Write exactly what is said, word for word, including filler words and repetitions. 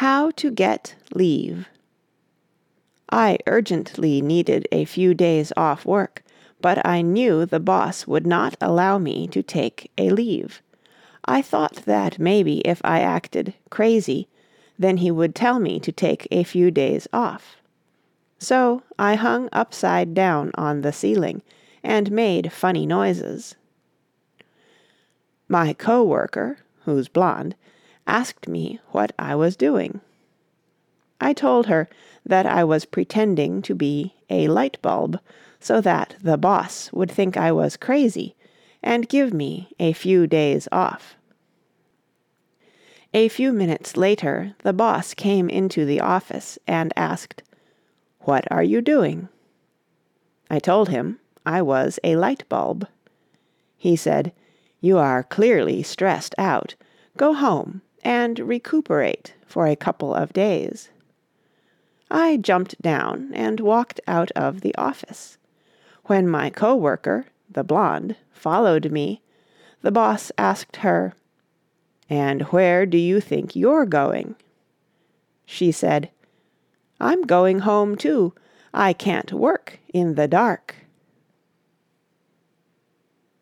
How to get leave. I urgently needed a few days off work, but I knew the boss would not allow me to take a leave. I thought that maybe if I acted crazy, then he would tell me to take a few days off. So I hung upside down on the ceiling and made funny noises. My co-worker, who's blonde, asked me what I was doing. I told her that I was pretending to be a light bulb so that the boss would think I was crazy and give me a few days off. A few minutes later, the boss came into the office and asked, "What are you doing?" I told him I was a light bulb. He said, "You are clearly stressed out. Go home and recuperate for a couple of days." I jumped down and walked out of the office. When my co-worker, the blonde, followed me, the boss asked her, "And where do you think you're going?" She said, "I'm going home too. I can't work in the dark."